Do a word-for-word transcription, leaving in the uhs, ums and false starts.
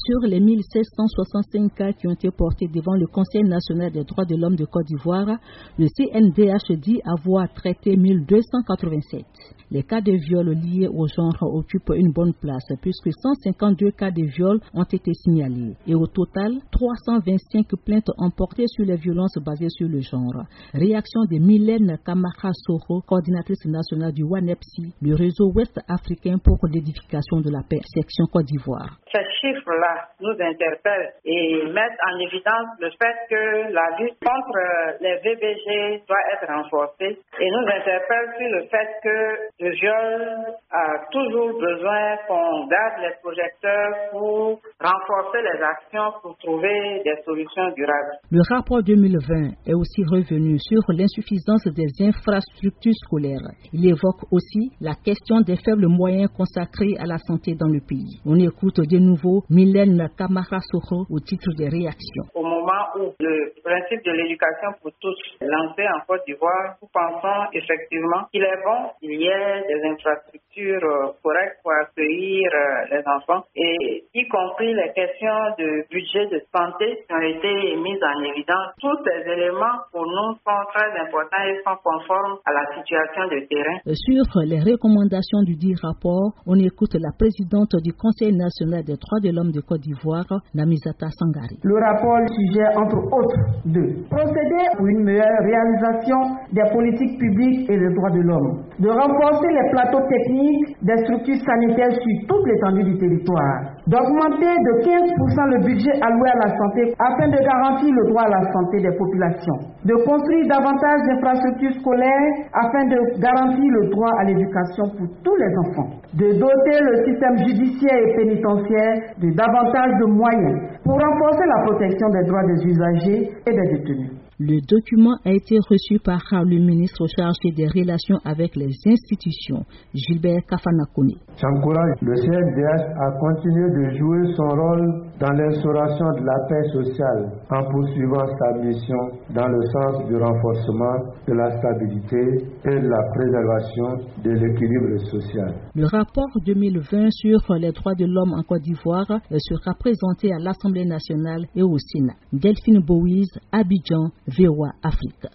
Sur les mille sept cent soixante-cinq cas qui ont été portés devant le Conseil national des droits de l'homme de Côte d'Ivoire, le C N D H dit avoir traité mille deux cent quatre-vingt-sept. Les cas de viol liés au genre occupent une bonne place puisque cent cinquante-deux cas de viol ont été signalés. Et au total, trois cent vingt-cinq plaintes ont porté sur les violences basées sur le genre. Réaction de Mylène Kamara Soro, coordinatrice nationale du WANEPSI, le réseau ouest africain pour l'édification de la paix, section Côte d'Ivoire. Ces chiffres-là nous interpellent et mettent en évidence le fait que la lutte contre les V B G doit être renforcée et nous interpellent sur le fait que le viol a toujours besoin qu'on garde les projecteurs pour renforcer les actions pour trouver des solutions durables. Le rapport deux mille vingt est aussi revenu sur l'insuffisance des infrastructures scolaires. Il évoque aussi la question des faibles moyens consacrés à la santé dans le pays. On écoute de nouveau Mylène Kamara Soro au titre des réactions. Au moment où le principe de l'éducation pour tous est lancé en Côte d'Ivoire, nous pensons effectivement qu'il est bon qu'il y ait des infrastructures correctes pour accueillir les enfants et y compris les questions de budget de santé qui ont été mises en évidence. Tous ces éléments pour nous sont très importants et sont conformes à la situation de terrain. Sur les recommandations du dit rapport, on écoute la présidente du Conseil national des droits de l'homme de Côte d'Ivoire, Namizata Sangari. Le rapport suggère entre autres de procéder pour une meilleure réalisation des politiques publiques et des droits de l'homme, de renforcer les plateaux techniques des structures sanitaires sur toute l'étendue du territoire, d'augmenter de quinze pour cent le budget alloué à la santé afin de garantir le droit à la santé des populations, de construire davantage d'infrastructures scolaires afin de garantir le droit à l'éducation pour tous les enfants, de doter le système judiciaire et pénitentiaire de davantage de moyens pour renforcer la protection des droits des usagers et des détenus. Le document a été reçu par le ministre chargé des relations avec les institutions, Gilbert Kafanakouni. J'encourage le C N D H à continuer de jouer son rôle dans l'instauration de la paix sociale en poursuivant sa mission dans le sens du renforcement de la stabilité et de la préservation de l'équilibre social. Le rapport deux mille vingt sur les droits de l'homme en Côte d'Ivoire sera présenté à l'Assemblée nationale et au Sénat. Delphine Bowies, Abidjan, V O A Afrique.